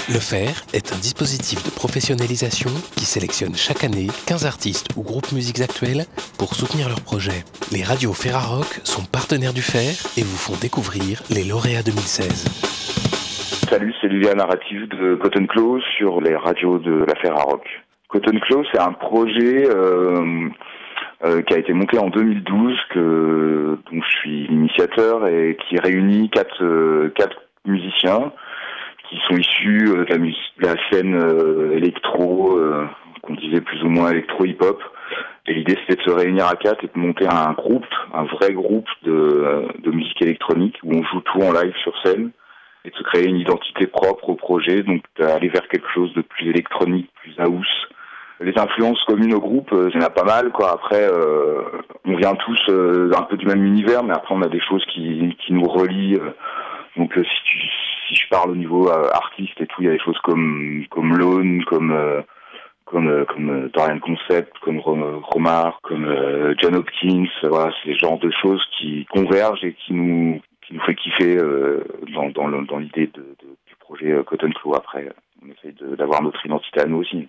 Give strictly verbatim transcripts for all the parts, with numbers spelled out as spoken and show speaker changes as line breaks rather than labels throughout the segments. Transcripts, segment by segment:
Le F E R est un dispositif de professionnalisation qui sélectionne chaque année quinze artistes ou groupes musiques actuels pour soutenir leurs projets. Les radios Ferrarock sont partenaires du F E R et vous font découvrir les lauréats deux mille seize.
Salut, c'est Lilia Narrative de Cotton Claw sur les radios de la Ferrarock. Cotton Claw, c'est un projet euh, euh, qui a été monté en deux mille douze, que, dont je suis l'initiateur et qui réunit quatre, euh, quatre musiciens qui sont issus euh, de, la musique, de la scène euh, électro, euh, qu'on disait plus ou moins électro-hip-hop. Et l'idée, c'était de se réunir à quatre et de monter un groupe, un vrai groupe de, de musique électronique où on joue tout en live sur scène et de se créer une identité propre au projet, donc d'aller vers quelque chose de plus électronique, plus house. Les influences communes au groupe, il y en a pas mal, quoi. Après, euh, on vient tous euh, un peu du même univers, mais après on a des choses qui, qui nous relient. Euh, donc euh, si, tu, si je parle au niveau euh, artiste et tout, il y a des choses comme comme Lone, comme euh, comme euh, comme euh, Dorian Concept, comme Romar, comme euh, John Hopkins. Voilà, c'est le genre de choses qui convergent et qui nous qui nous fait kiffer euh, dans dans, le, dans l'idée de, de, du projet euh, Cotton Claw. Après, on essaye de, d'avoir notre identité à nous aussi.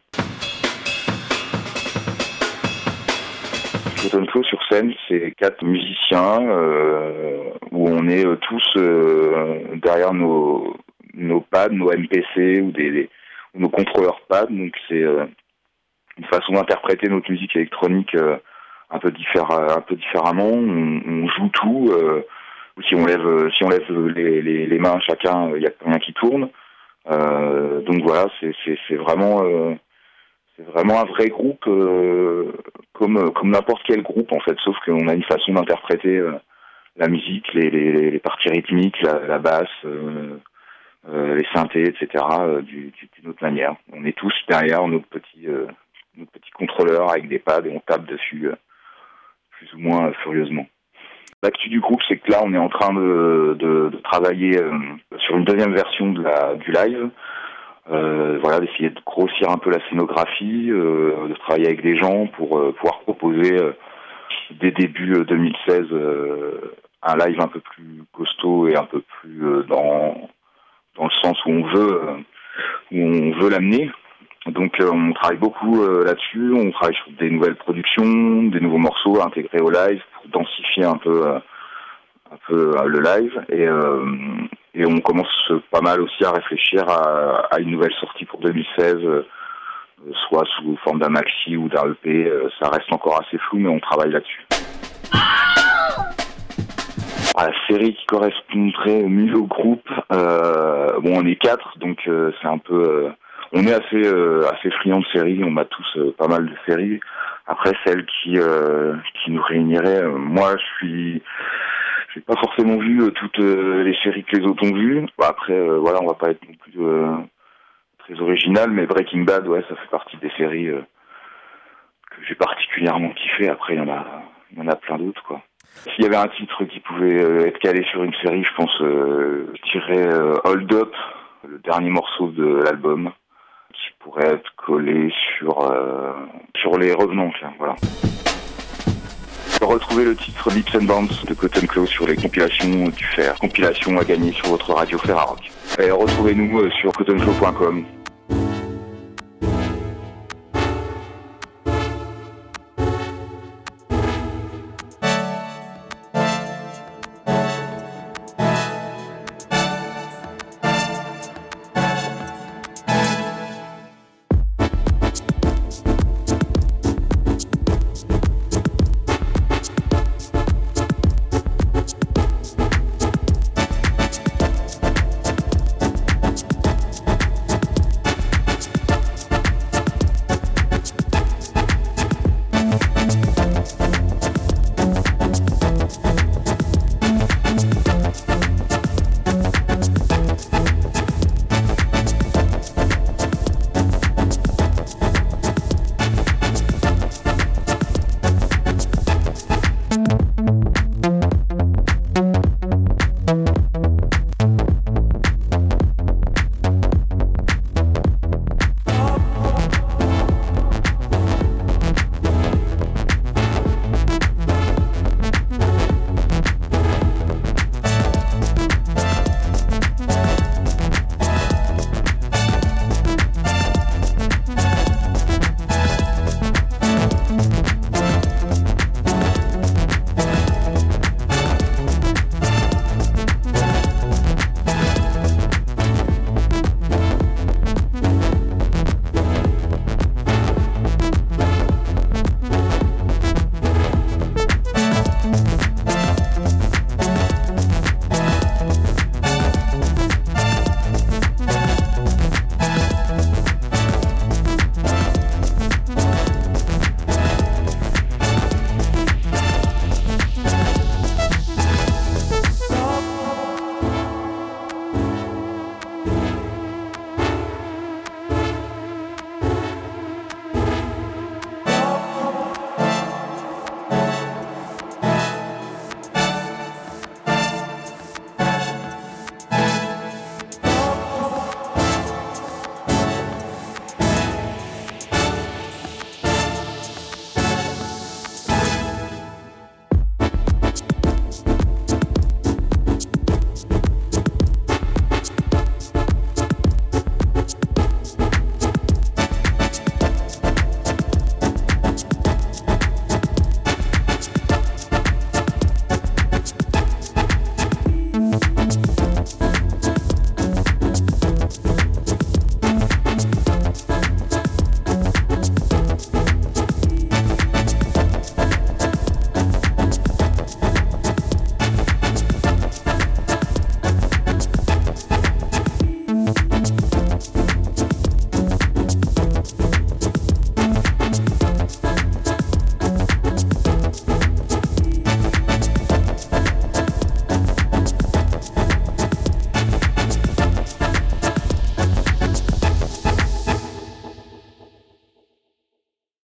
Cotton Claw sur scène, c'est quatre musiciens euh, où on est euh, tous euh, derrière nos nos pads, nos M P C ou des, des ou nos contrôleurs pads. Donc c'est euh, une façon d'interpréter notre musique électronique euh, un peu diffère, un peu différemment. On, on joue tout. Euh, si on lève, si on lève les, les, les mains chacun, il n'y a rien qui tourne. Euh, donc voilà, c'est, c'est, c'est vraiment, euh, c'est vraiment un vrai groupe, euh, comme, comme n'importe quel groupe en fait, sauf qu'on a une façon d'interpréter euh, la musique, les, les, les parties rythmiques, la, la basse. Euh, Euh, les synthés, et cetera, euh, du, du, d'une autre manière. On est tous derrière nos petits, euh, nos petits contrôleurs avec des pads et on tape dessus euh, plus ou moins euh, furieusement. L'actu du groupe, c'est que là, on est en train de, de, de travailler euh, sur une deuxième version de la, du live. Euh, voilà, d'essayer de grossir un peu la scénographie, euh, de travailler avec des gens pour euh, pouvoir proposer euh, dès début deux mille seize euh, un live un peu plus costaud et un peu plus euh, dans dans le sens où on veut où on veut l'amener. Donc euh, on travaille beaucoup euh, là-dessus, on travaille sur des nouvelles productions, des nouveaux morceaux à intégrer au live pour densifier un peu euh, un peu euh, le live et euh, et on commence pas mal aussi à réfléchir à, à une nouvelle sortie pour deux mille seize, euh, soit sous forme d'un maxi ou d'un E P, euh, ça reste encore assez flou mais on travaille là-dessus. La série qui correspondrait mieux au groupe, euh, bon on est quatre, donc euh, c'est un peu, euh, on est assez euh, assez friands de séries, on a tous euh, pas mal de séries. Après celle qui euh, qui nous réunirait, euh, moi je suis, j'ai pas forcément vu euh, toutes euh, les séries que les autres ont vues. Bon, après euh, voilà, on va pas être non plus euh, très original, mais Breaking Bad, ouais, ça fait partie des séries euh, que j'ai particulièrement kiffé. Après il y en a, il y en a plein d'autres quoi. S'il y avait un titre qui pouvait euh, être calé sur une série, je pense euh, je dirais euh, Hold Up, le dernier morceau de l'album, qui pourrait être collé sur euh, sur les revenants, tiens, voilà. Retrouvez le titre Lips and Bounce de Cotton Claw sur les compilations du F E R, compilation à gagner sur votre radio Ferrarock. Et retrouvez-nous euh, sur cotton claw point com.